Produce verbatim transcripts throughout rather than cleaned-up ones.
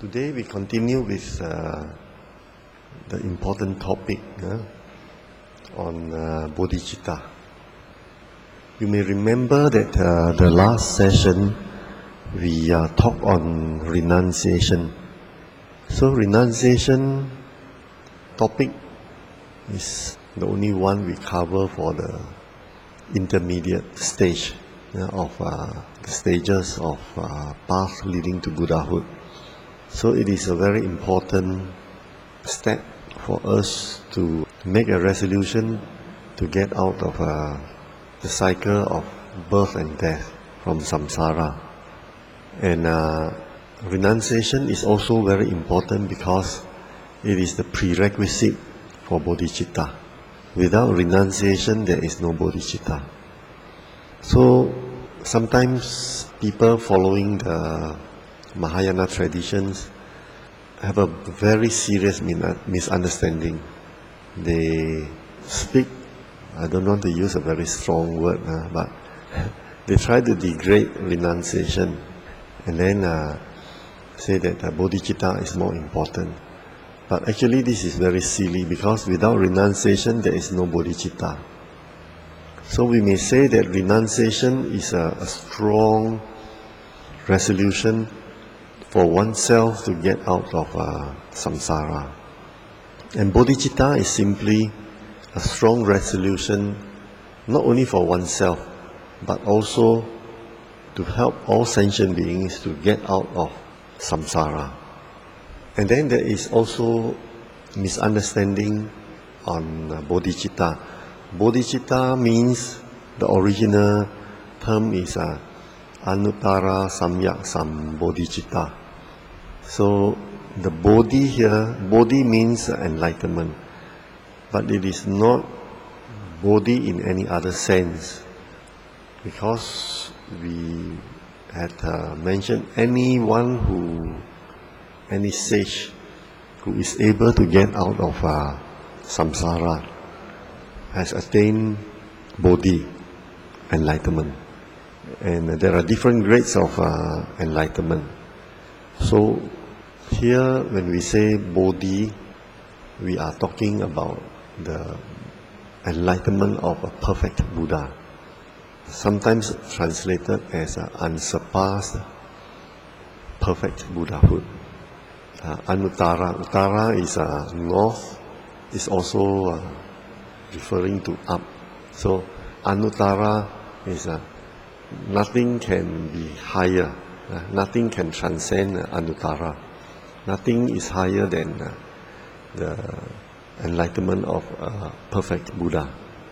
Today we continue with uh, the important topic uh, on uh, bodhicitta. You may remember that uh, the last session we uh, talked on renunciation. So renunciation topic is the only one we cover for the intermediate stage uh, of uh, the stages of uh, path leading to Buddhahood. So it is a very important step for us to make a resolution to get out of uh, the cycle of birth and death from samsara. And uh, renunciation is also very important because it is the prerequisite for bodhicitta. Without renunciation, there is no bodhicitta. So sometimes people following the Mahayana traditions have a very serious misunderstanding. They speak, I don't want to use a very strong word, uh, but they try to degrade renunciation and then uh, say that uh, bodhicitta is more important. But actually this is very silly because without renunciation there is no bodhicitta. So we may say that renunciation is a, a strong resolution for oneself to get out of uh, samsara. And bodhicitta is simply a strong resolution not only for oneself but also to help all sentient beings to get out of samsara. And then there is also misunderstanding on uh, bodhicitta. Bodhicitta means, the original term is uh, Anuttara Samyak Sambodhicitta. So the bodhi here, bodhi means enlightenment, but it is not bodhi in any other sense, because we had uh, mentioned anyone who, any sage who is able to get out of uh, samsara has attained bodhi, enlightenment. And uh, there are different grades of uh, enlightenment. So here when we say bodhi, we are talking about the enlightenment of a perfect Buddha, sometimes translated as uh, unsurpassed perfect Buddhahood. Uh, Anuttara, Uttara is uh, north, is also uh, referring to up. So Anuttara is uh, nothing can be higher, uh, nothing can transcend uh, Anuttara. Nothing is higher than uh, the enlightenment of a perfect Buddha.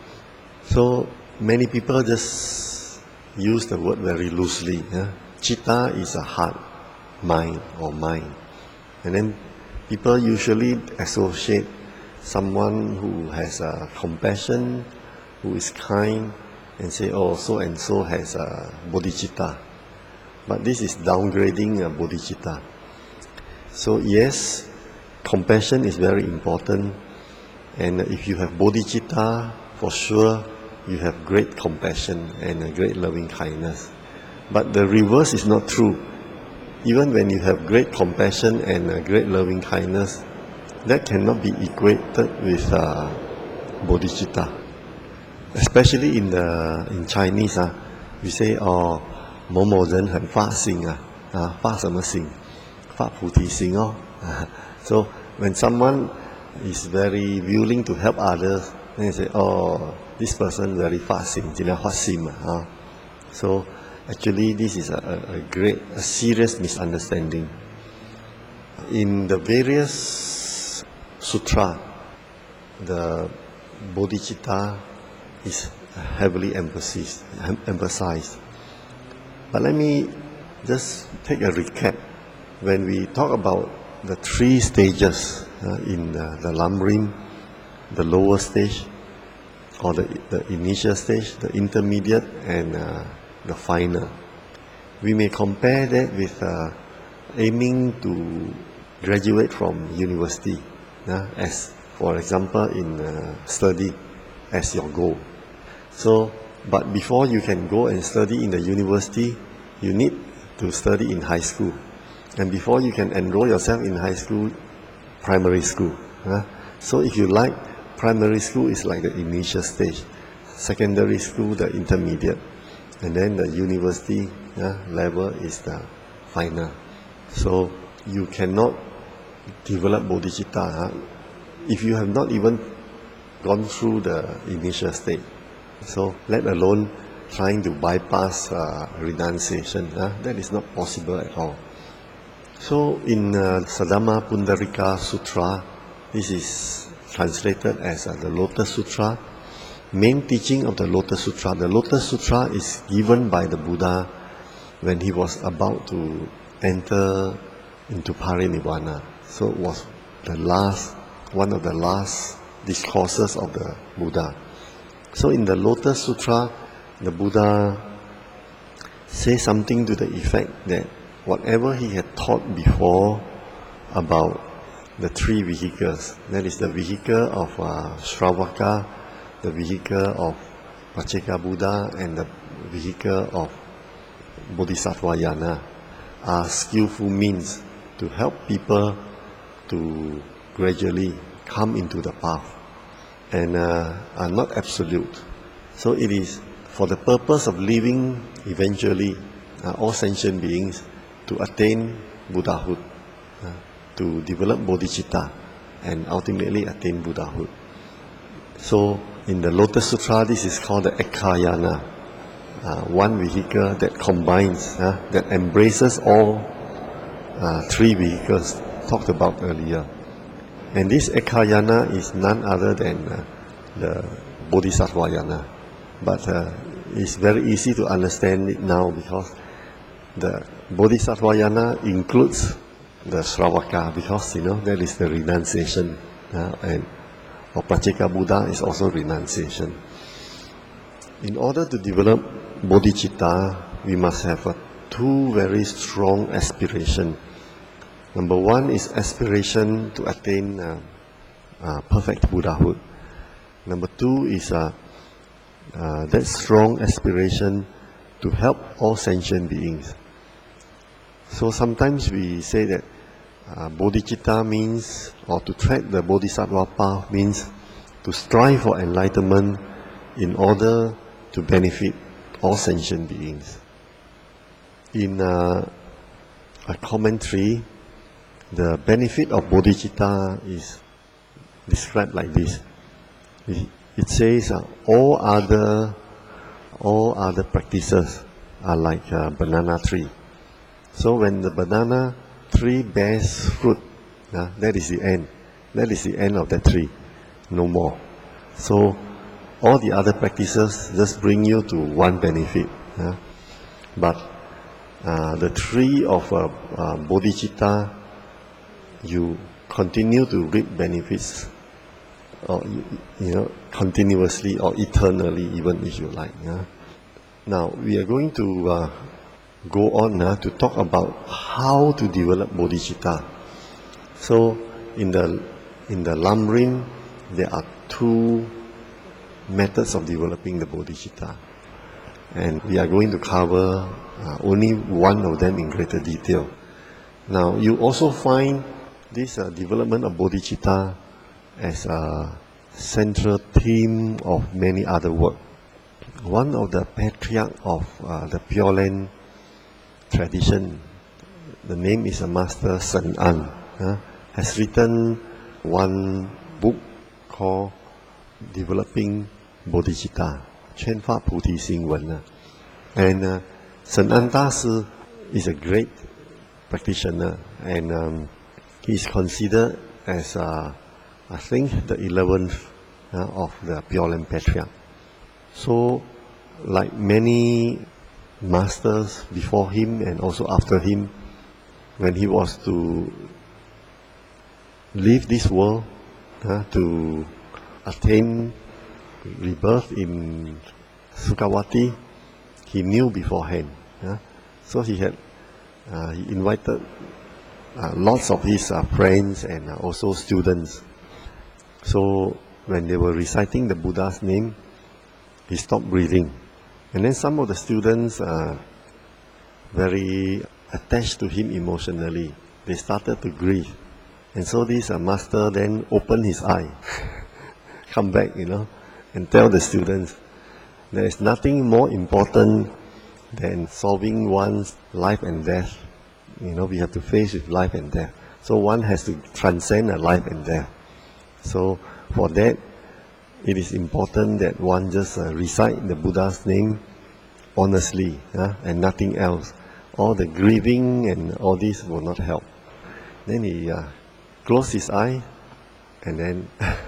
So many people just use the word very loosely. Yeah? Citta is a heart, mind or mind. And then people usually associate someone who has uh, compassion, who is kind, and say, oh, so and so has a bodhicitta. But this is downgrading a bodhicitta. So yes, compassion is very important, and if you have bodhicitta, for sure you have great compassion and a great loving kindness. But the reverse is not true. Even when you have great compassion and a great loving kindness, that cannot be equated with uh, bodhicitta. Especially in the in Chinese, uh, we say, oh, 某某人很发心啊，啊，发什么心？发菩提心哦。So when someone is very willing to help others, then you say, oh, this person very 发心，尽量发心嘛啊。So actually this is a, a, a great, a serious misunderstanding. In the various sutra, the bodhicitta is heavily emphasized, emphasized. But let me just take a recap. When we talk about the three stages uh, in uh, the Lamrim, the lower stage, or the, the initial stage, the intermediate, and uh, the final, we may compare that with uh, aiming to graduate from university, uh, as for example in uh, study as your goal. So, but before you can go and study in the university, you need to study in high school. And before you can enroll yourself in high school, primary school. Huh? So if you like, primary school is like the initial stage, secondary school the intermediate, and then the university uh, level is the final. So you cannot develop bodhicitta huh, if you have not even gone through the initial stage. So let alone trying to bypass uh, renunciation, huh? That is not possible at all. So in uh, Saddhamma Pundarika Sutra, this is translated as uh, the Lotus Sutra. Main teaching of the Lotus Sutra. The Lotus Sutra is given by the Buddha when he was about to enter into Parinibbana. So it was the last, one of the last discourses of the Buddha. So in the Lotus Sutra, the Buddha says something to the effect that whatever he had taught before about the three vehicles, that is the vehicle of uh, Shravaka, the vehicle of Pacceka Buddha, and the vehicle of Bodhisattvayana, are skillful means to help people to gradually come into the path, and uh, are not absolute. So it is for the purpose of living eventually uh, all sentient beings to attain Buddhahood, uh, to develop bodhicitta, and ultimately attain Buddhahood. So in the Lotus Sutra, this is called the Ekayana, uh, one vehicle that combines, uh, that embraces all uh, three vehicles talked about earlier. And this Ekayana is none other than uh, the Bodhisattvayana. But uh, it's very easy to understand it now because the Bodhisattvayana includes the Shravaka, because you know that is the renunciation, uh, and or Pacceka Buddha is also renunciation. In order to develop bodhicitta, we must have uh, two very strong aspirations. Number one is aspiration to attain uh, uh, perfect Buddhahood. Number two is uh, uh, that strong aspiration to help all sentient beings. So sometimes we say that uh, bodhicitta means, or to tread the bodhisattva path means to strive for enlightenment in order to benefit all sentient beings. In uh, a commentary, the benefit of bodhicitta is described like this. It, it says uh, all other all other practices are like a banana tree. So when the banana tree bears fruit, uh, that is the end. That is the end of the tree. No more. So all the other practices just bring you to one benefit. Uh, but uh, the tree of uh, uh, bodhicitta, you continue to reap benefits, or you know, continuously or eternally, even if you like. Yeah? Now we are going to uh, go on uh, to talk about how to develop bodhicitta. So in the in the Lamrim, there are two methods of developing the bodhicitta, and we are going to cover uh, only one of them in greater detail. Now you also find this uh, development of bodhicitta as a central theme of many other work. One of the patriarch of uh, the Pure Land tradition, the name is a Master Sun An, uh, has written one book called Developing Bodhicitta, Chuen Fa Pu Ti Xing Wen. Uh, and uh, Sun An Da Si is a great practitioner, and um, he is considered as, uh, I think, the eleventh uh, of the Pure Land Patriarch. So, like many masters before him and also after him, when he was to leave this world uh, to attain rebirth in Sukhavati, he knew beforehand. Uh, so he had uh, he invited Uh, lots of his uh, friends and uh, also students. So when they were reciting the Buddha's name, he stopped breathing. And then some of the students, uh, very attached to him emotionally. They started to grieve. And so this uh, master then opened his eye, come back, you know, and tell the students, there is nothing more important than solving one's life and death. You know, we have to face with life and death. So one has to transcend a life and death. So for that, it is important that one just uh, recite the Buddha's name honestly, uh, and nothing else. All the grieving and all this will not help. Then he uh, closed his eye and then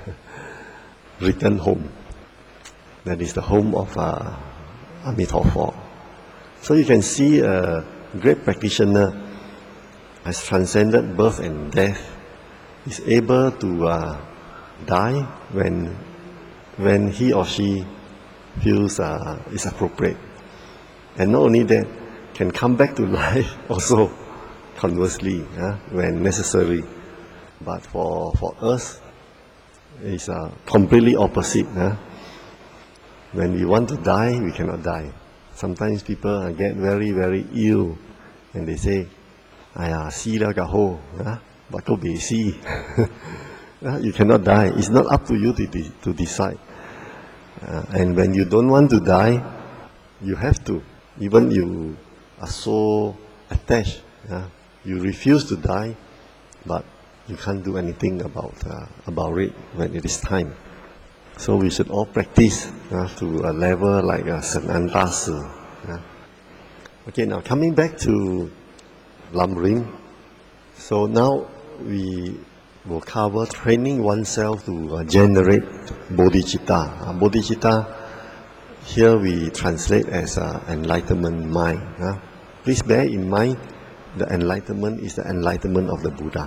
returned home. That is the home of uh, Amitabha. So you can see a great practitioner has transcended birth and death, is able to uh, die when when he or she feels uh, is appropriate. And not only that, can come back to life also conversely, uh, when necessary. But for, for us, it's uh, completely opposite. Uh. When we want to die, we cannot die. Sometimes people uh, get very, very ill and they say, "Aya, see la ka ho, but go be see." You cannot die. It's not up to you to, de to decide. Uh, and when you don't want to die, you have to. Even you are so attached, uh, you refuse to die, but you can't do anything about uh, about it when it is time. So we should all practice uh, to a level like uh, Sananda Si. Uh. Okay, now coming back to Lam Rim. So now we will cover training oneself to uh, generate bodhicitta. Uh, bodhicitta, here we translate as uh, enlightenment mind. Uh. Please bear in mind, the enlightenment is the enlightenment of the Buddha.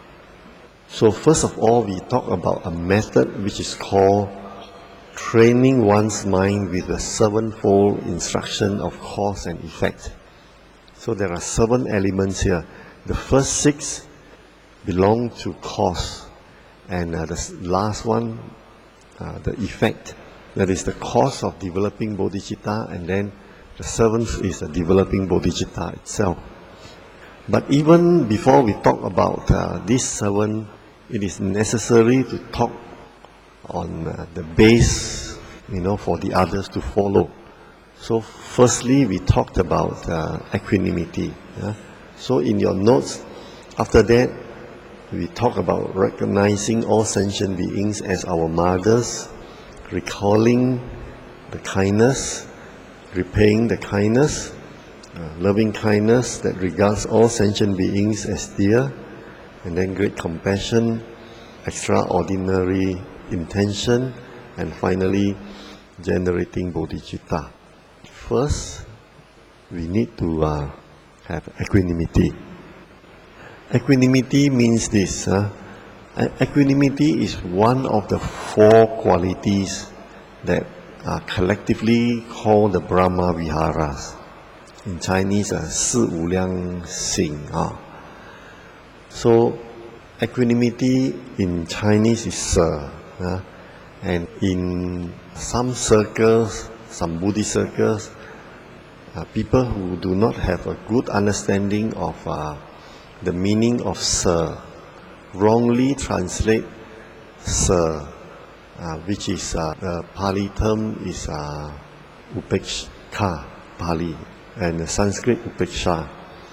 So first of all, we talk about a method which is called training one's mind with the sevenfold instruction of cause and effect. So there are seven elements here. The first six belong to cause, and uh, the last one, uh, the effect. That is the cause of developing bodhicitta, and then the seventh is the developing bodhicitta itself. But even before we talk about uh, these seven, it is necessary to talk on uh, the base, you know, for the others to follow. So firstly, we talked about uh, equanimity. Yeah? So in your notes, after that, we talk about recognizing all sentient beings as our mothers, recalling the kindness, repaying the kindness, uh, loving kindness that regards all sentient beings as dear, and then great compassion, extraordinary intention, and finally generating bodhicitta. First, we need to uh, have equanimity. Equanimity means this. Uh, equanimity is one of the four qualities that are collectively called the Brahma Viharas. In Chinese, uh, 四无量行. Uh. So, equanimity in Chinese is Se. Uh, and in some circles, some Buddhist circles, uh, people who do not have a good understanding of uh, the meaning of Se wrongly translate Se, uh, which is uh, the Pali term is uh, Upekkha, Pali, and the Sanskrit Upeksha.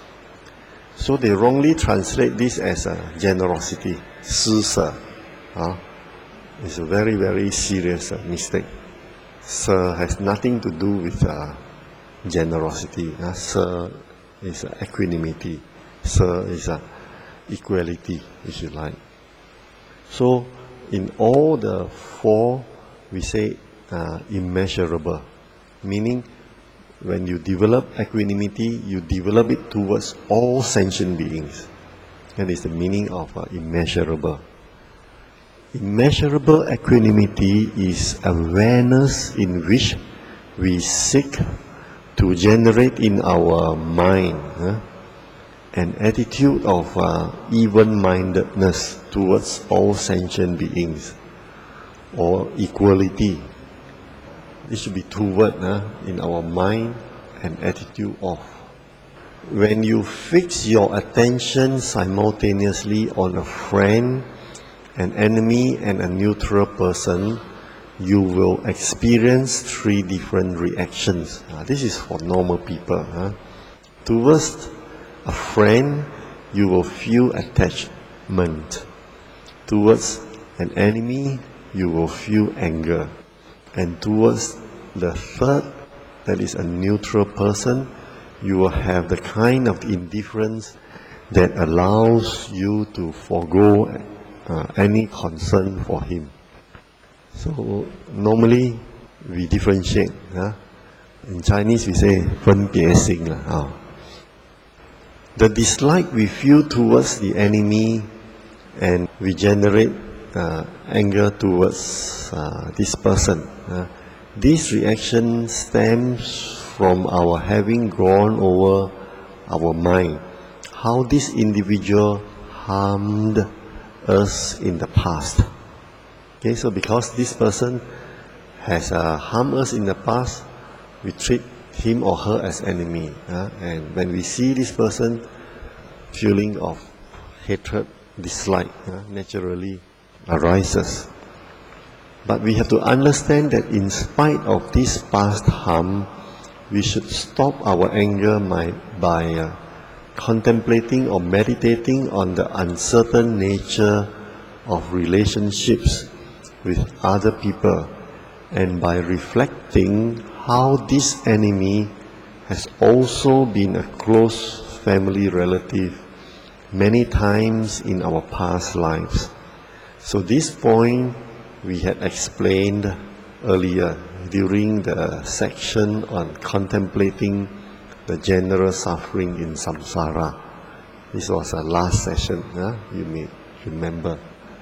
So they wrongly translate this as a generosity, Si Se. Uh, it's a very, very serious uh, mistake. Se has nothing to do with uh, generosity. Uh, Se is uh, equanimity. Se is uh, equality, if you like. So, in all the four, we say uh, immeasurable, meaning when you develop equanimity, you develop it towards all sentient beings. That is the meaning of uh, immeasurable. Immeasurable equanimity is awareness in which we seek to generate in our mind uh, an attitude of uh, even-mindedness towards all sentient beings, or equality. It should be two words uh, in our mind, an attitude of when you fix your attention simultaneously on a friend, an enemy, and a neutral person, you will experience three different reactions. Uh, this is for normal people. Huh? Towards a friend, you will feel attachment. Towards an enemy, you will feel anger. And towards the third, that is a neutral person, you will have the kind of indifference that allows you to forego uh, any concern for him. So normally we differentiate. Huh? In Chinese we say 分别心 uh. The dislike we feel towards the enemy, and we generate uh, anger towards uh, this person. Uh, this reaction stems from our having gone over our mind how this individual harmed us in the past. Okay, so because this person has uh, harmed us in the past, we treat him or her as enemy. Uh, and when we see this person, feeling of hatred, dislike uh, naturally arises. But we have to understand that in spite of this past harm, we should stop our anger by, by uh, contemplating or meditating on the uncertain nature of relationships with other people, and by reflecting how this enemy has also been a close family relative many times in our past lives. So this point we had explained earlier during the section on contemplating the general suffering in samsara. This was our last session, huh? You may remember.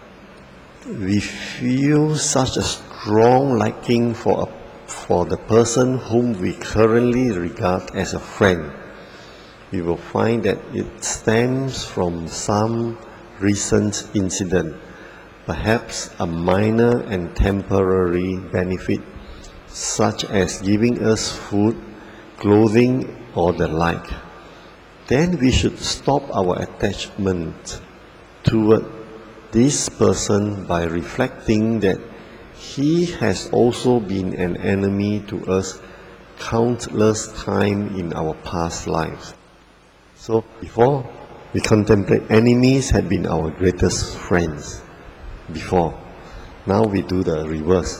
We feel such a strong liking for, a, for the person whom we currently regard as a friend. We will find that it stems from some recent incident, perhaps a minor and temporary benefit, such as giving us food, clothing, or the like. Then we should stop our attachment toward this person by reflecting that he has also been an enemy to us countless times in our past lives. So before we contemplate, enemies had been our greatest friends before. Now we do the reverse.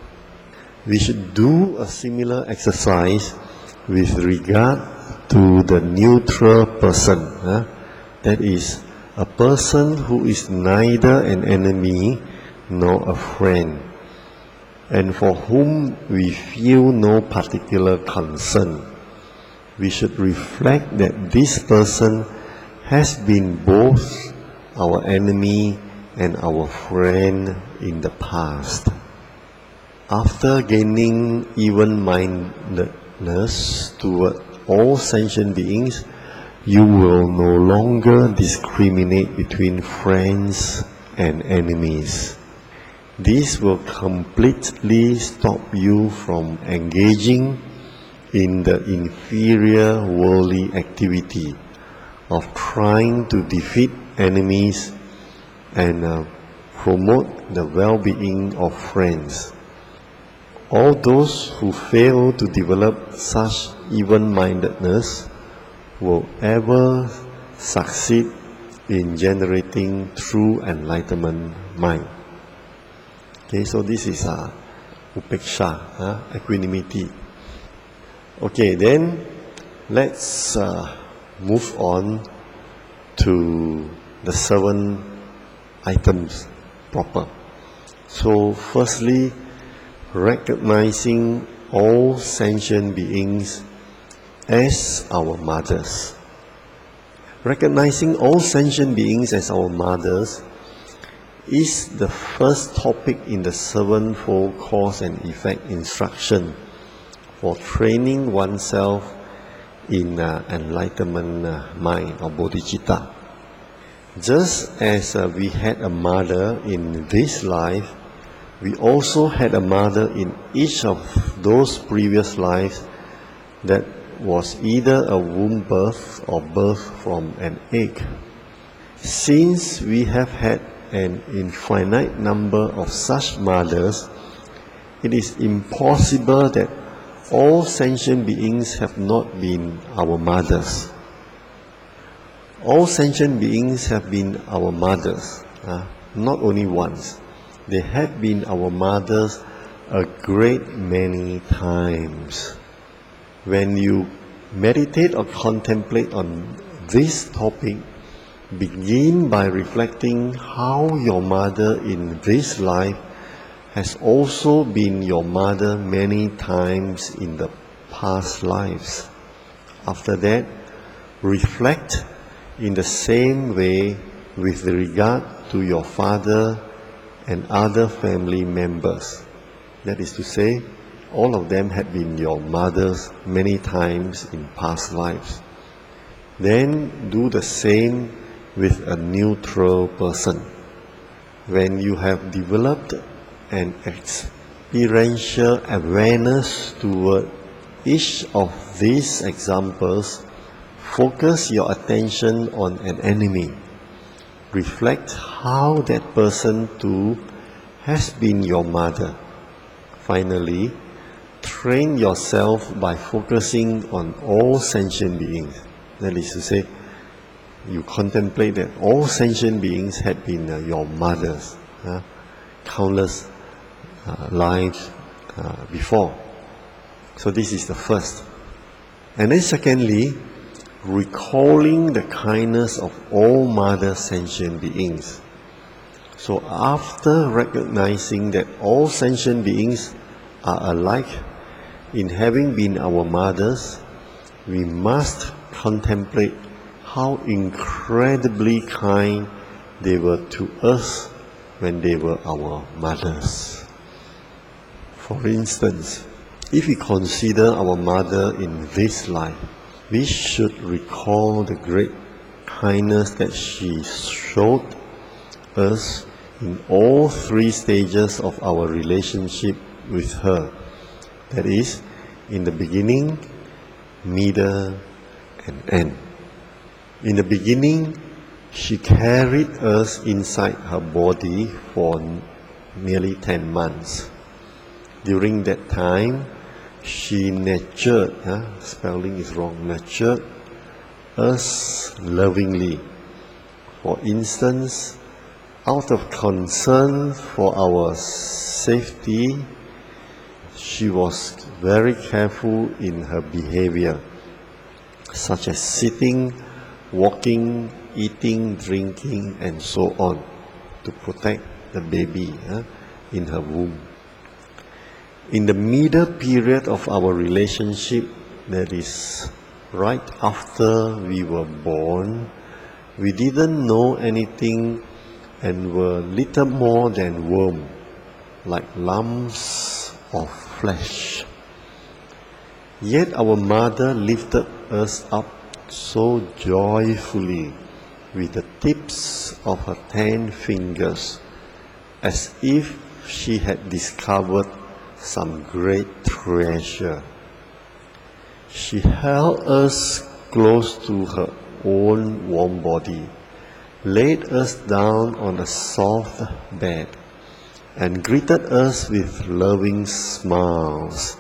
We should do a similar exercise with regard to the neutral person. Huh? That is, a person who is neither an enemy nor a friend, and for whom we feel no particular concern. We should reflect that this person has been both our enemy and our friend in the past. After gaining even-mindedness toward all sentient beings, you will no longer discriminate between friends and enemies. This will completely stop you from engaging in the inferior worldly activity of trying to defeat enemies and uh, promote the well-being of friends. All those who fail to develop such even-mindedness will ever succeed in generating true enlightenment mind. Okay, so this is uh, upeksha, uh, equanimity. Okay, then let's uh, move on to the seven items proper. So firstly, recognizing all sentient beings as our mothers. Recognizing all sentient beings as our mothers is the first topic in the sevenfold cause and effect instruction for training oneself in uh, enlightenment uh, mind or bodhicitta. Just as uh, we had a mother in this life, we also had a mother in each of those previous lives that was either a womb birth or birth from an egg. Since we have had an infinite number of such mothers, it is impossible that all sentient beings have not been our mothers. All sentient beings have been our mothers, uh, not only once. They have been our mothers a great many times. When you meditate or contemplate on this topic, begin by reflecting how your mother in this life has also been your mother many times in the past lives. After that, reflect in the same way with regard to your father and other family members. That is to say, all of them had been your mothers many times in past lives. Then do the same with a neutral person. When you have developed an experiential awareness toward each of these examples, focus your attention on an enemy. Reflect how that person too has been your mother. Finally, train yourself by focusing on all sentient beings. That is to say, you contemplate that all sentient beings had been uh, your mothers, uh, countless uh, lives uh, before. So this is the first. And then secondly, recalling the kindness of all mother sentient beings. So after recognizing that all sentient beings are alike in having been our mothers, we must contemplate how incredibly kind they were to us when they were our mothers. For instance, if we consider our mother in this life, we should recall the great kindness that she showed us in all three stages of our relationship with her. That is, in the beginning, middle, and end. In the beginning, she carried us inside her body for nearly ten months. During that time, she nurtured, huh? spelling is wrong, nurtured us lovingly. For instance, out of concern for our safety, she was very careful in her behavior, such as sitting, walking, eating, drinking, and so on, to protect the baby uh, in her womb. In the middle period of our relationship, that is right after we were born, we didn't know anything and were little more than worm, like lumps of flesh. Yet our mother lifted us up so joyfully with the tips of her ten fingers, as if she had discovered some great treasure. She held us close to her own warm body, laid us down on a soft bed, and greeted us with loving smiles.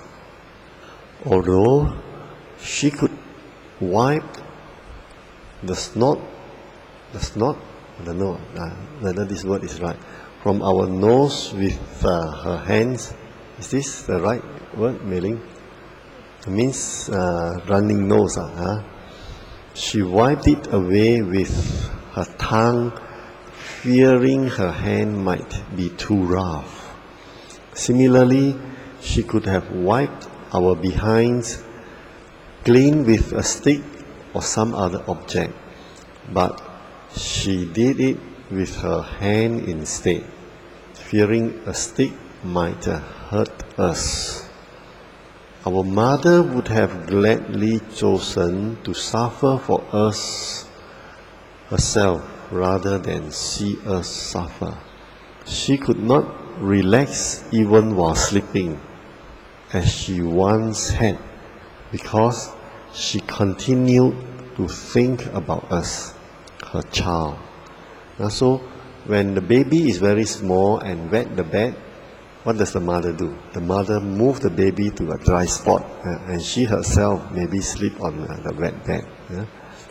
Although she could wipe the snot, the snot, I don't know uh, whether this word is right, from our nose with uh, her hands. Is this the right word, Mei Ling? It means uh, running nose. Uh, huh? She wiped it away with her tongue, fearing her hand might be too rough. Similarly, she could have wiped our behinds clean with a stick or some other object, but she did it with her hand instead, fearing a stick might hurt us. Our mother would have gladly chosen to suffer for us herself rather than see us suffer. She could not relax even while sleeping, as she once had, because she continued to think about us, her child. Uh, so when the baby is very small and wet the bed, what does the mother do? The mother moves the baby to a dry spot, uh, and she herself maybe sleep on uh, the wet bed. Yeah?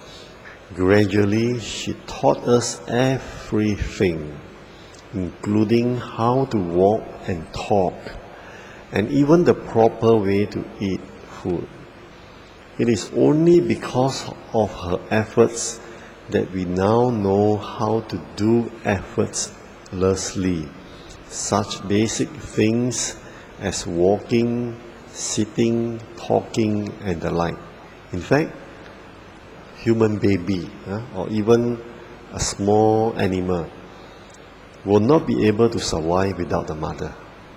Gradually, she taught us everything, including how to walk and talk, and even the proper way to eat food. It is only because of her efforts that we now know how to do effortlessly such basic things as walking, sitting, talking, and the like. In fact, human baby uh, or even a small animal will not be able to survive without the mother.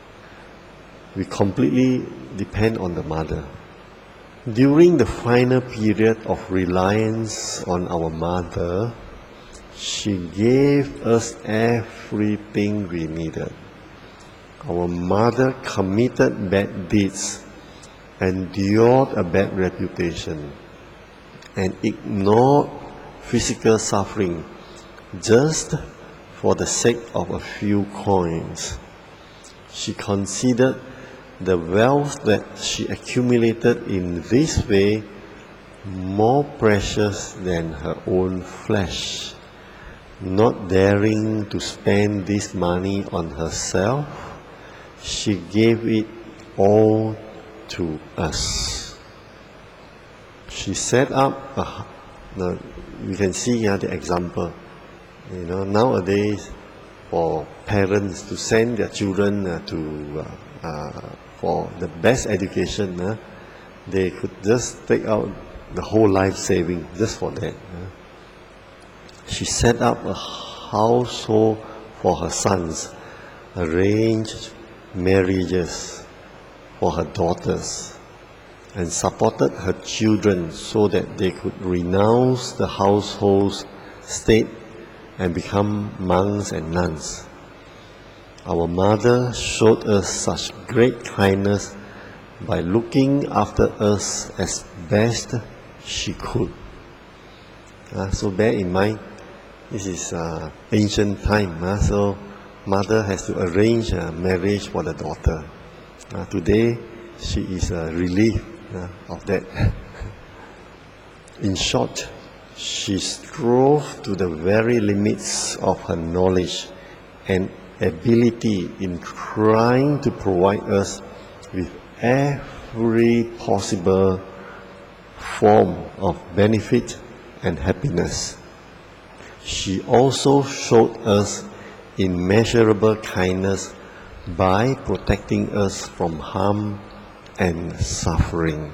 We completely depend on the mother. During the final period of reliance on our mother, she gave us everything we needed. Our mother committed bad deeds, endured a bad reputation, and ignored physical suffering just for the sake of a few coins. She considered the wealth that she accumulated in this way more precious than her own flesh. Not daring to spend this money on herself, she gave it all to us. She set up a, the, you can see here the example. You know, nowadays, for parents to send their children uh, to uh, uh, for the best education, uh, they could just take out the whole life saving just for that. Uh. She set up a household for her sons, arranged marriages for her daughters, and supported her children so that they could renounce the household's state and become monks and nuns. Our mother showed us such great kindness by looking after us as best she could. Uh, so bear in mind, this is uh, ancient time, uh, so mother has to arrange a marriage for the daughter. Uh, today, she is uh, relieved uh, of that. In short, she strove to the very limits of her knowledge and ability in trying to provide us with every possible form of benefit and happiness. She also showed us immeasurable kindness by protecting us from harm and suffering.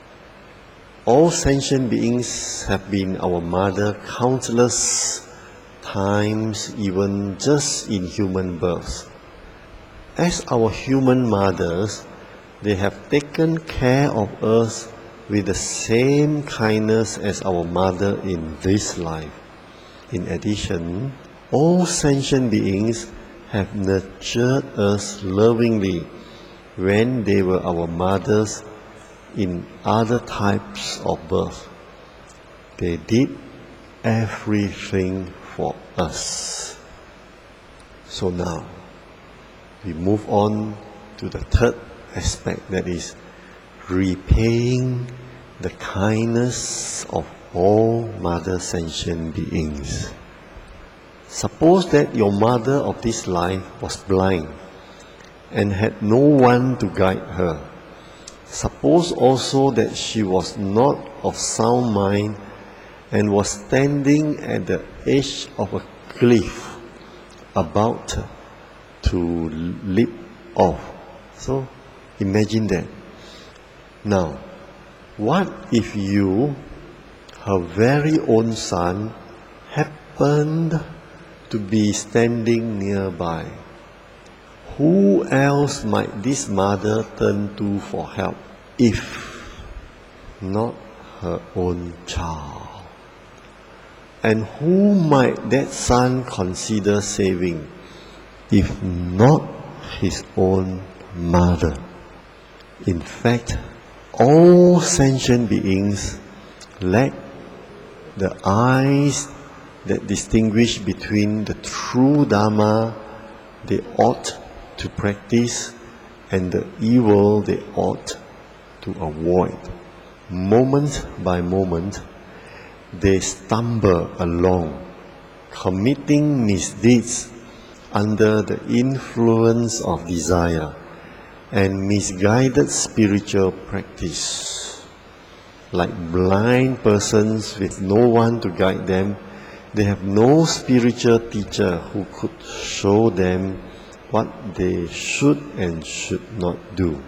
All sentient beings have been our mother countless times, even just in human birth. As our human mothers, they have taken care of us with the same kindness as our mother in this life. In addition, all sentient beings have nurtured us lovingly when they were our mothers in other types of birth. They did everything for us. So now, we move on to the third aspect, that is repaying the kindness of all mother sentient beings. Suppose that your mother of this life was blind and had no one to guide her. Suppose also that she was not of sound mind and was standing at the edge of a cliff about to leap off. So imagine that. Now, what if you, her very own son, happened to be standing nearby? Who else might this mother turn to for help if not her own child? And who might that son consider saving if not his own mother? In fact, all sentient beings lack the eyes that distinguish between the true Dharma they ought to practice and the evil they ought to avoid. Moment by moment, they stumble along, committing misdeeds under the influence of desire and misguided spiritual practice. Like blind persons with no one to guide them, they have no spiritual teacher who could show them what they should and should not do.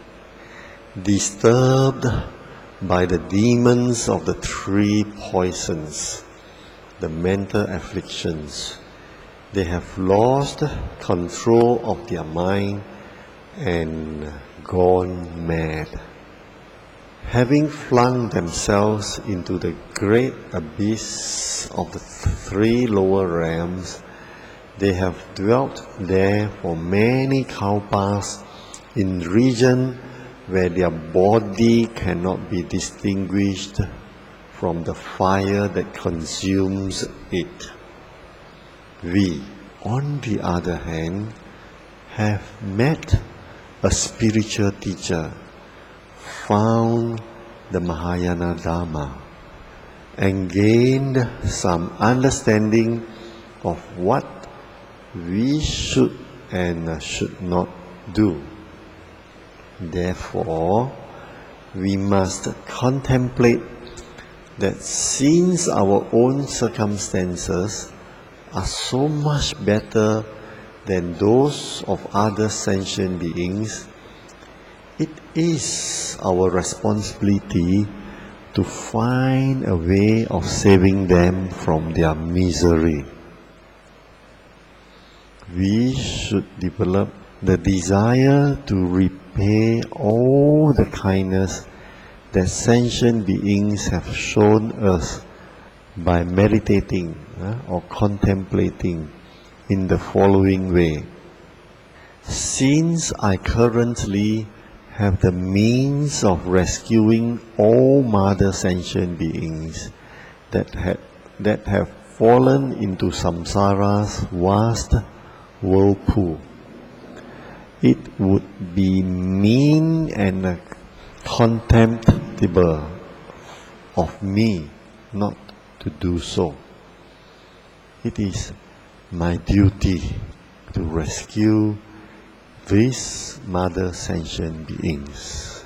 Disturbed by the demons of the three poisons, the mental afflictions, they have lost control of their mind and gone mad. Having flung themselves into the great abyss of the three lower realms, they have dwelt there for many kalpas in region where their body cannot be distinguished from the fire that consumes it. We, on the other hand, have met a spiritual teacher, found the Mahayana Dharma, and gained some understanding of what we should and should not do. Therefore, we must contemplate that since our own circumstances are so much better than those of other sentient beings, it is our responsibility to find a way of saving them from their misery. We should develop the desire to repay all the kindness that sentient beings have shown us by meditating uh, or contemplating in the following way. Since I currently have the means of rescuing all mother sentient beings that, ha- that have fallen into samsara's vast whirlpool, it would be mean and contemptible of me not to do so. It is my duty to rescue these mother sentient beings.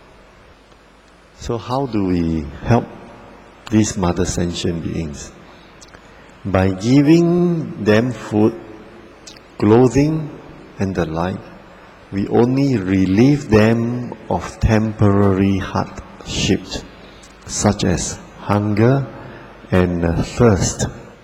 So how do we help these mother sentient beings? By giving them food, clothing, and the like, we only relieve them of temporary hardships, such as hunger and thirst.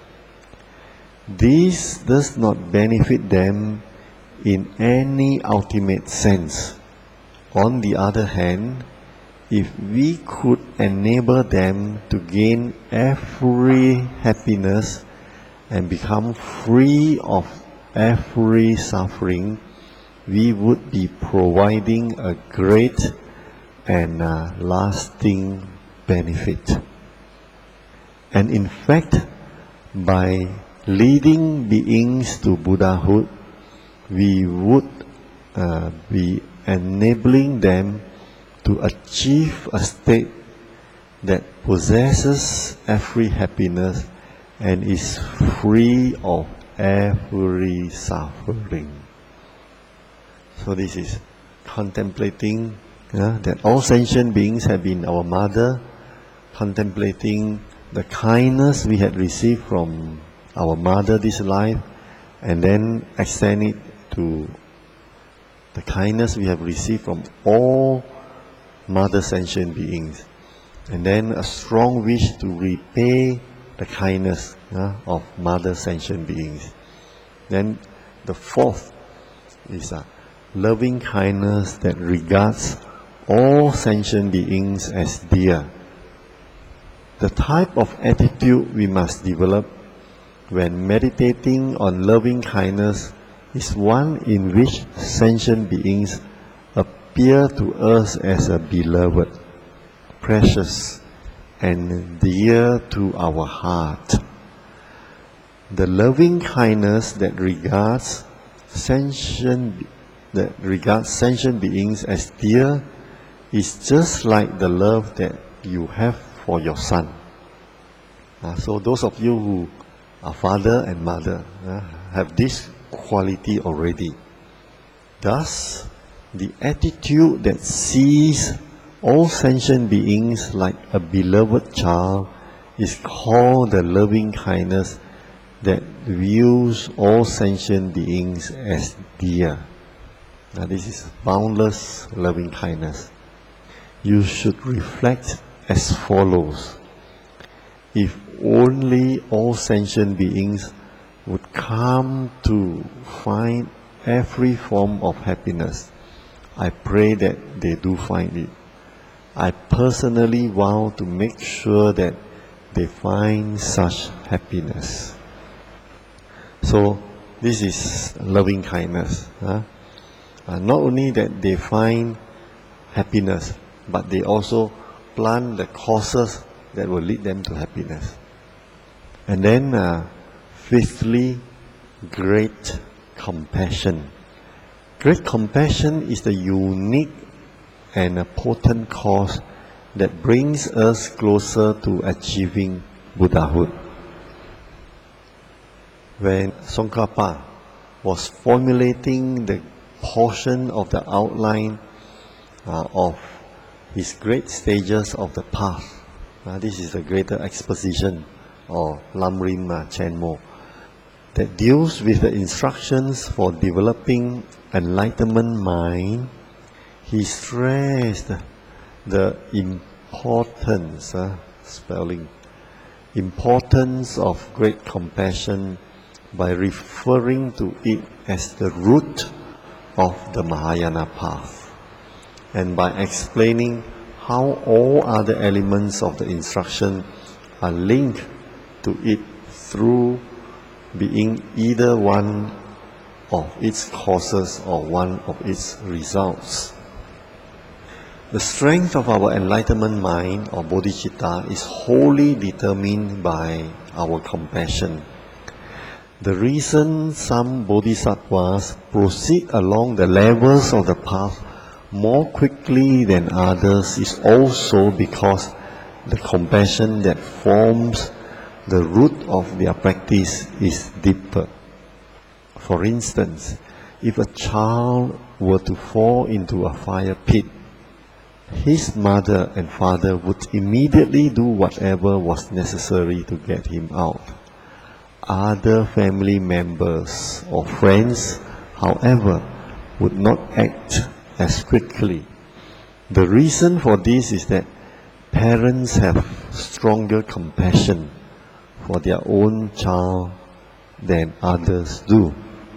This does not benefit them in any ultimate sense. On the other hand, if we could enable them to gain every happiness and become free of every suffering, we would be providing a great and uh, lasting benefit. And in fact, by leading beings to Buddhahood, we would uh, be enabling them to achieve a state that possesses every happiness and is free of every suffering. So this is contemplating uh, that all sentient beings have been our mother, contemplating the kindness we had received from our mother this life, and then extend it to the kindness we have received from all mother sentient beings, and then a strong wish to repay the kindness uh, of mother sentient beings. Then the fourth is a loving kindness that regards all sentient beings as dear. The type of attitude we must develop when meditating on loving kindness is one in which sentient beings appear to us as a beloved, precious, and dear to our heart. The loving kindness that regards sentient that regards sentient beings as dear is just like the love that you have for your son. Uh, so those of you who are father and mother uh, have this quality already. Thus, the attitude that sees all sentient beings like a beloved child is called the loving kindness that views all sentient beings as dear. Now this is boundless loving kindness. You should reflect as follows. If only all sentient beings would come to find every form of happiness, I pray that they do find it. I personally vow to make sure that they find such happiness. So this is loving kindness. Huh? Uh, not only that they find happiness, but they also plant the causes that will lead them to happiness. And then, uh, fifthly, great compassion. Great compassion is the unique and a potent cause that brings us closer to achieving Buddhahood. When Tsongkhapa was formulating the portion of the outline uh, of his great stages of the path, uh, this is a greater exposition or Lamrim uh, Chenmo, that deals with the instructions for developing enlightenment mind. He stressed the importance, uh, spelling, importance of great compassion by referring to it as the root of the Mahayana path, and by explaining how all other elements of the instruction are linked to it through being either one of its causes or one of its results. The strength of our enlightenment mind or bodhicitta is wholly determined by our compassion. The reason some bodhisattvas proceed along the levels of the path more quickly than others is also because the compassion that forms the root of their practice is deeper. For instance, if a child were to fall into a fire pit, his mother and father would immediately do whatever was necessary to get him out. Other family members or friends, however, would not act as quickly. The reason for this is that parents have stronger compassion for their own child than others do.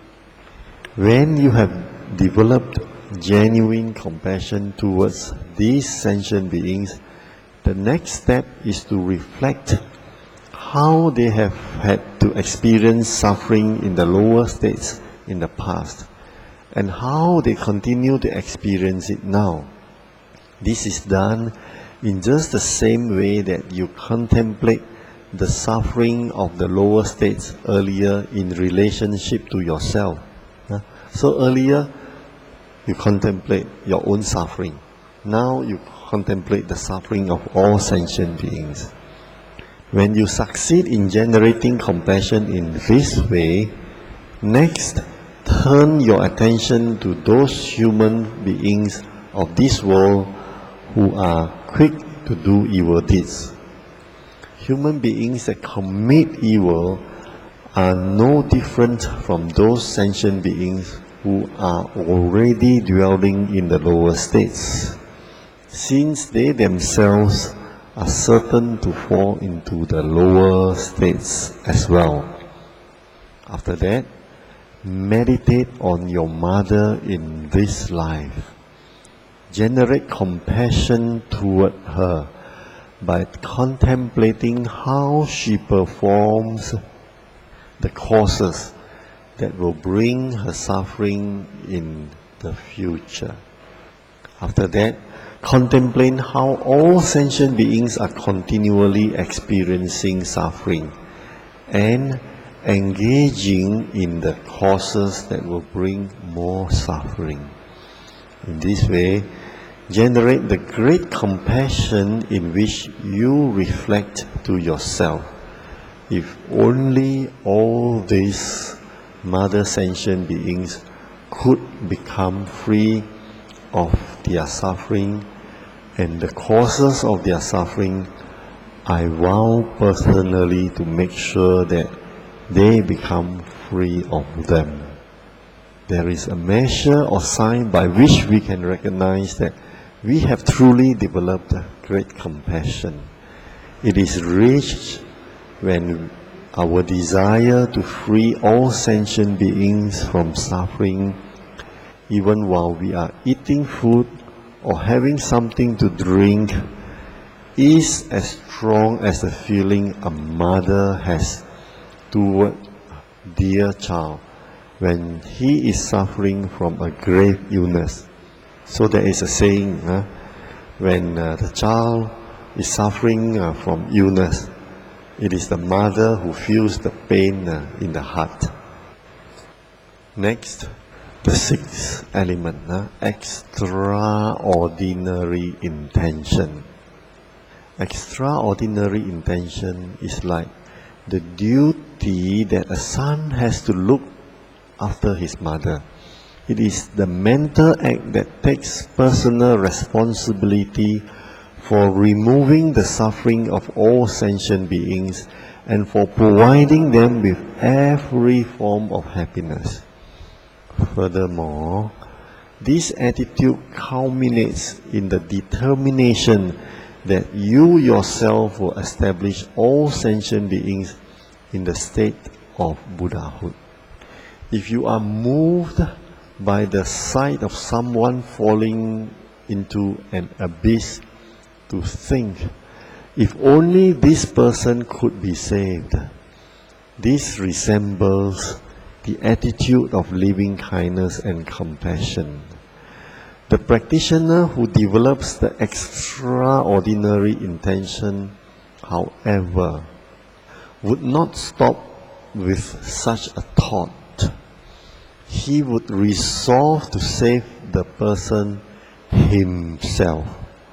When you have developed genuine compassion towards these sentient beings, the next step is to reflect how they have had to experience suffering in the lower states in the past, and how they continue to experience it now. This is done in just the same way that you contemplate the suffering of the lower states earlier in relationship to yourself. So earlier, you contemplate your own suffering. Now you contemplate the suffering of all sentient beings. When you succeed in generating compassion in this way, next, turn your attention to those human beings of this world who are quick to do evil deeds. Human beings that commit evil are no different from those sentient beings who are already dwelling in the lower states, since they themselves are certain to fall into the lower states as well. After that, meditate on your mother in this life. Generate compassion toward her by contemplating how she performs the causes that will bring her suffering in the future. After that, contemplate how all sentient beings are continually experiencing suffering and engaging in the causes that will bring more suffering. In this way, generate the great compassion in which you reflect to yourself. If only all these mother sentient beings could become free of their suffering and the causes of their suffering, I vow personally to make sure that they become free of them. There is a measure or sign by which we can recognize that we have truly developed great compassion. It is reached when our desire to free all sentient beings from suffering, even while we are eating food or having something to drink, is as strong as the feeling a mother has toward a dear child when he is suffering from a grave illness. So there is a saying, uh, when uh, the child is suffering uh, from illness, it is the mother who feels the pain uh, in the heart. Next, the sixth element, uh, extraordinary intention. Extraordinary intention is like the duty that a son has to look after his mother. It is the mental act that takes personal responsibility for removing the suffering of all sentient beings and for providing them with every form of happiness. Furthermore, this attitude culminates in the determination that you yourself will establish all sentient beings in the state of Buddhahood. If you are moved by the sight of someone falling into an abyss, to think, if only this person could be saved. This resembles the attitude of living kindness and compassion. The practitioner who develops the extraordinary intention, however, would not stop with such a thought. He would resolve to save the person himself.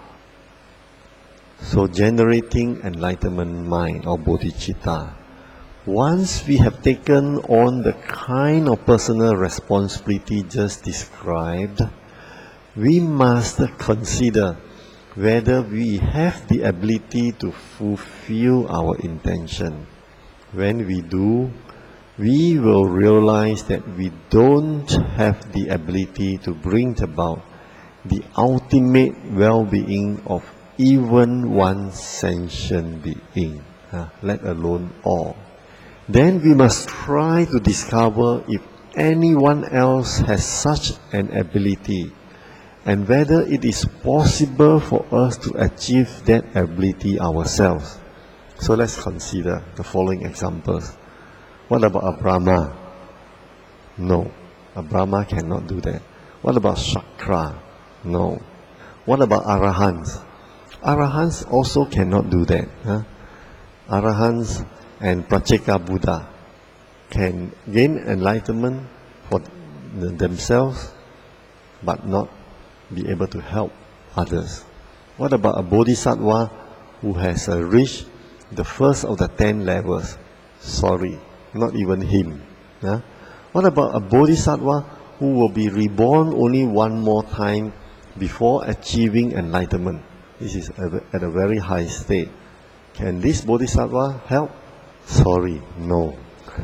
So generating enlightenment mind or bodhicitta, once we have taken on the kind of personal responsibility just described, we must consider whether we have the ability to fulfill our intention. When we do, we will realize that we don't have the ability to bring about the ultimate well-being of even one sentient being, uh, let alone all. Then we must try to discover if anyone else has such an ability and whether it is possible for us to achieve that ability ourselves. So let's consider the following examples. What about a Brahma? No, a Brahma cannot do that. What about Shakra? No. What about Arahants? Arahants also cannot do that. Huh? Arahants and Pratyeka Buddha can gain enlightenment for themselves but not be able to help others. What about a Bodhisattva who has uh, reached the first of the ten levels? Sorry, not even him. Huh? What about a Bodhisattva who will be reborn only one more time before achieving enlightenment? This is at a very high state. Can this Bodhisattva help? Sorry, no.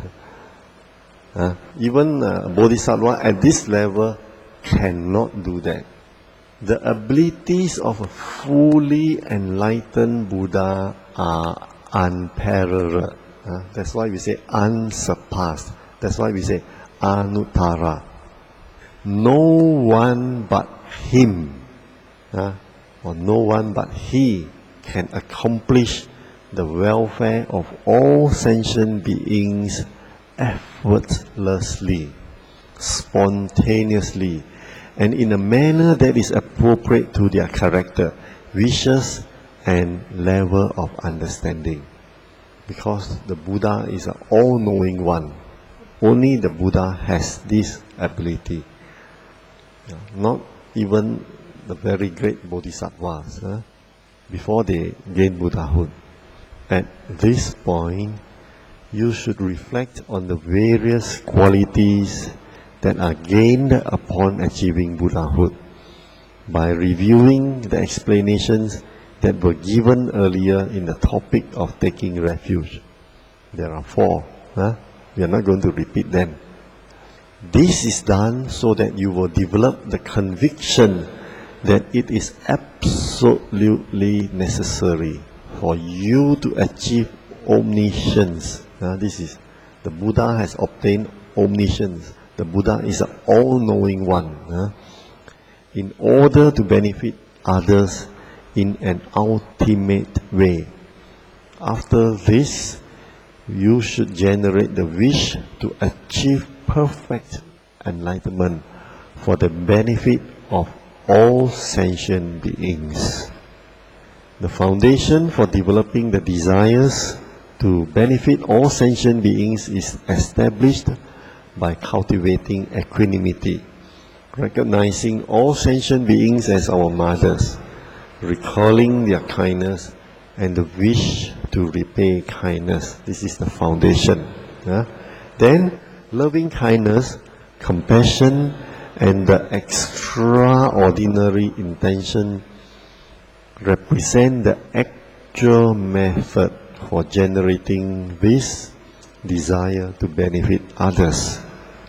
uh, even a Bodhisattva at this level cannot do that. The abilities of a fully enlightened Buddha are unparalleled. Uh, that's why we say unsurpassed. That's why we say anuttara. No one but him, uh, or no one but he can accomplish the welfare of all sentient beings effortlessly, spontaneously, and in a manner that is appropriate to their character, wishes, and level of understanding. Because the Buddha is an all-knowing one. Only the Buddha has this ability. Not even the very great bodhisattvas, huh? Before they gain Buddhahood. At this point, you should reflect on the various qualities that are gained upon achieving Buddhahood by reviewing the explanations that were given earlier in the topic of taking refuge. There are four. Huh? We are not going to repeat them. This is done so that you will develop the conviction that it is absolutely necessary for you to achieve omniscience. Uh, this is, the Buddha has obtained omniscience. The Buddha is an all-knowing one. Uh, in order to benefit others in an ultimate way. After this, you should generate the wish to achieve perfect enlightenment for the benefit of all sentient beings. The foundation for developing the desires to benefit all sentient beings is established by cultivating equanimity, recognizing all sentient beings as our mothers, recalling their kindness, and the wish to repay kindness. This is the foundation. Yeah? Then, loving kindness, compassion, and the extraordinary intention represent the actual method for generating this desire to benefit others.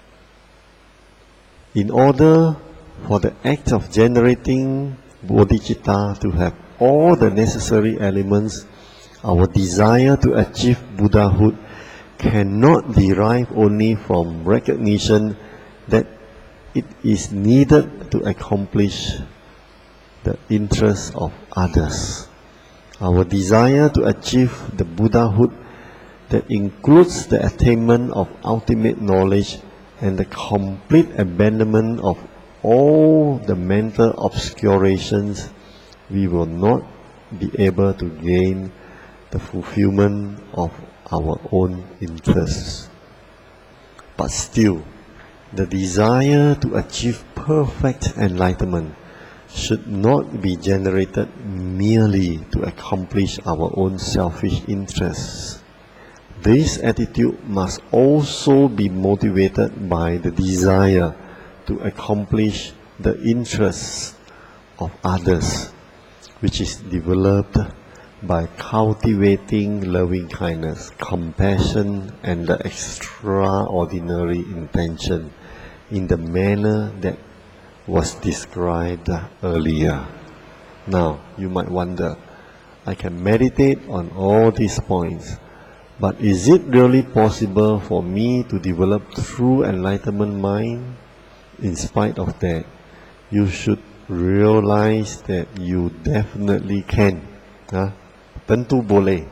In order for the act of generating bodhicitta to have all the necessary elements, our desire to achieve Buddhahood cannot derive only from recognition that it is needed to accomplish the interests of others. Our desire to achieve the Buddhahood that includes the attainment of ultimate knowledge and the complete abandonment of all the mental obscurations, we will not be able to gain the fulfillment of our own interests. But still, the desire to achieve perfect enlightenment should not be generated merely to accomplish our own selfish interests. This attitude must also be motivated by the desire to accomplish the interests of others, which is developed by cultivating loving kindness, compassion, and the extraordinary intention in the manner that was described earlier. Now, you might wonder, I can meditate on all these points, but is it really possible for me to develop true enlightenment mind? In spite of that, you should realize that you definitely can. Huh? Tentu boleh.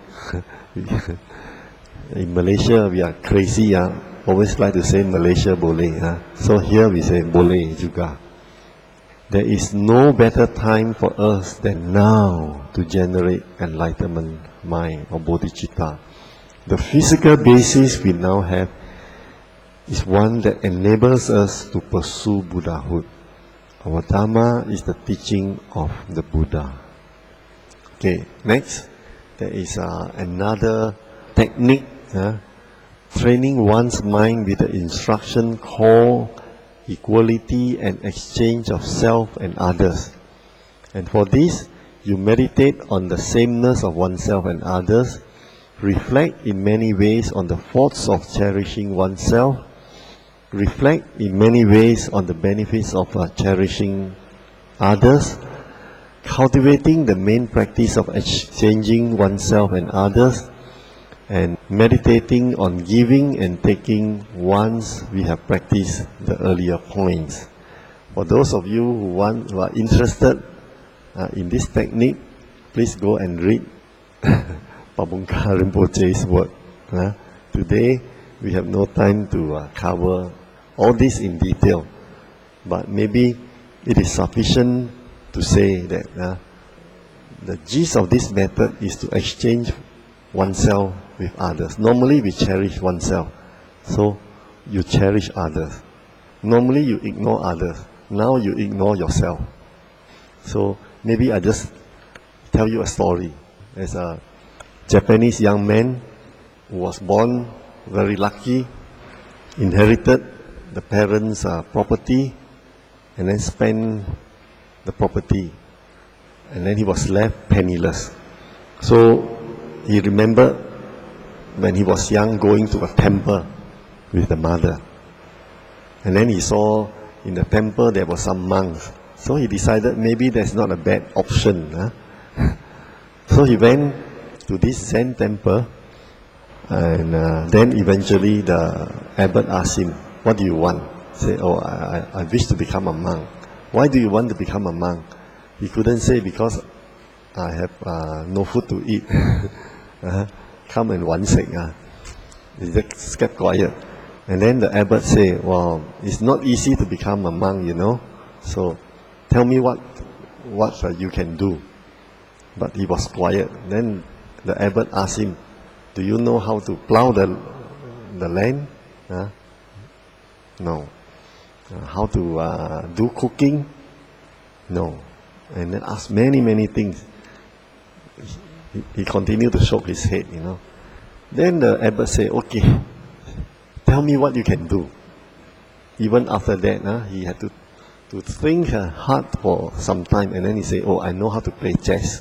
In Malaysia, we are crazy. Huh? Always like to say Malaysia boleh. Huh? So here we say boleh juga. There is no better time for us than now to generate enlightenment mind or bodhicitta. The physical basis we now have is one that enables us to pursue Buddhahood. Our Dharma is the teaching of the Buddha. Okay, next, there is uh, another technique, uh, training one's mind with the instruction called equality and exchange of self and others. And for this, you meditate on the sameness of oneself and others, reflect in many ways on the faults of cherishing oneself, reflect in many ways on the benefits of uh, cherishing others, cultivating the main practice of exchanging oneself and others, and meditating on giving and taking once we have practiced the earlier points. For those of you who, want, who are interested uh, in this technique, please go and read Pabongka Rinpoche's work. Uh, today, we have no time to uh, cover all this in detail, but maybe it is sufficient to say that uh, the gist of this method is to exchange oneself with others. Normally we cherish oneself, so you cherish others. Normally you ignore others, now you ignore yourself. So maybe I just tell you a story. There's a Japanese young man who was born very lucky, inherited the parents' uh, property, and then spent the property. And then he was left penniless. So he remembered when he was young going to a temple with the mother. And then he saw in the temple there were some monks. So he decided maybe that's not a bad option. Huh? So he went to this Zen temple, and uh, then eventually the abbot asked him, what do you want? He said, oh, I, I wish to become a monk. Why do you want to become a monk? He couldn't say, because I have uh, no food to eat. uh, come and one sec. Uh. He just kept quiet. And then the abbot said, well, it's not easy to become a monk, you know. So tell me what, what uh, you can do. But he was quiet. Then the abbot asked him, do you know how to plow the, the land? Uh, no. Uh, how to uh, do cooking? No. And then asked many, many things. He, he continued to shake his head, you know. Then the abbot said, okay, tell me what you can do. Even after that, uh, he had to, to think uh, hard for some time, and then he said, oh, I know how to play chess.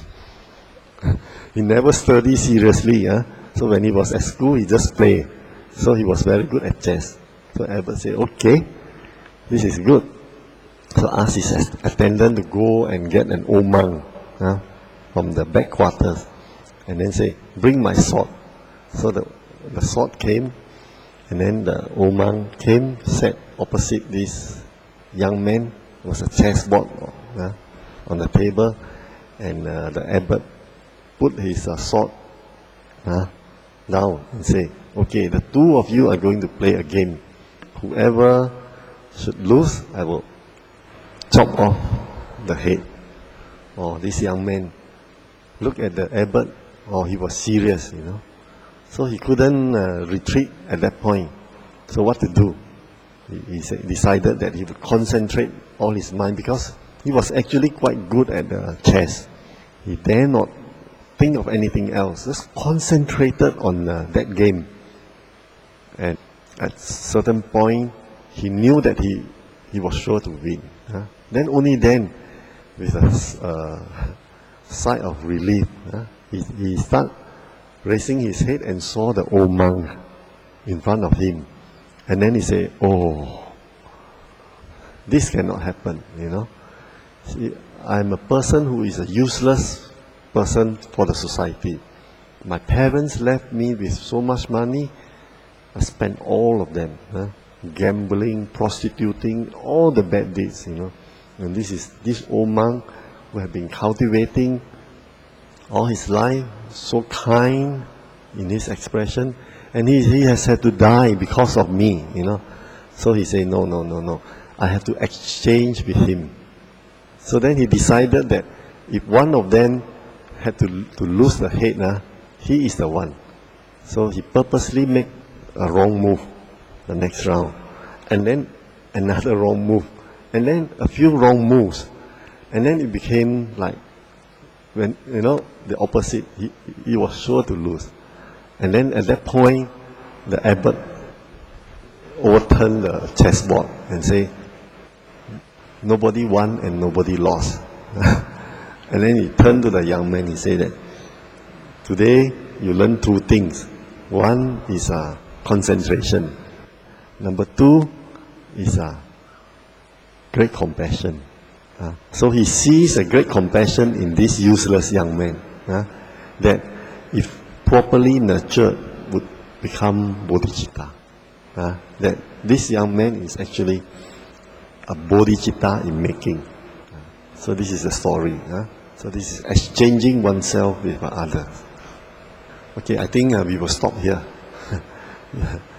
He never studied seriously, uh, so when he was at school, he just played. So he was very good at chess. So abbot said, okay, this is good. So asked his attendant to go and get an old monk uh, from the back quarters, and then say, bring my sword. So the, the sword came, and then the old monk came, sat opposite this young man. It was a chessboard uh, on the table, and uh, the abbot put his uh, sword uh, down and say, okay, the two of you are going to play a game. Whoever should lose, I will chop off the head. Oh, this young man looked at the abbot. Oh, he was serious, you know. So he couldn't uh, retreat at that point. So what to do? He, he said, decided that he would concentrate all his mind, because he was actually quite good at uh, chess. He dare not think of anything else. Just concentrated on uh, that game. And at certain point, he knew that he, he was sure to win. Huh? Then only then, with a uh, sigh of relief, huh, he, he started raising his head and saw the old monk in front of him. And then he said, oh, this cannot happen, you know. See, I'm a person who is a useless person for the society. My parents left me with so much money, I spent all of them, huh? Gambling, prostituting, all the bad deeds, you know. And this is this old monk who had been cultivating all his life, so kind in his expression, and he, he has had to die because of me, you know. So he said, no, no, no, no, I have to exchange with him. So then he decided that if one of them had to, to lose the head, uh, he is the one. So he purposely made a wrong move the next round, and then another wrong move, and then a few wrong moves, and then it became like, when, you know, the opposite. He, he was sure to lose. And then at that point, the abbot overturned the chessboard and say, nobody won and nobody lost. And then he turned to the young man, he said that, today you learn two things. One is uh, concentration. Number two is uh, great compassion. Uh, so he sees a great compassion in this useless young man, uh, that if properly nurtured would become bodhicitta. Uh, that this young man is actually a bodhicitta in making. Uh, so this is the story. Uh, so this is exchanging oneself with others. Okay, I think uh, we will stop here. Yeah.